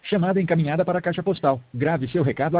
Chamada encaminhada para a caixa postal. Grave seu recado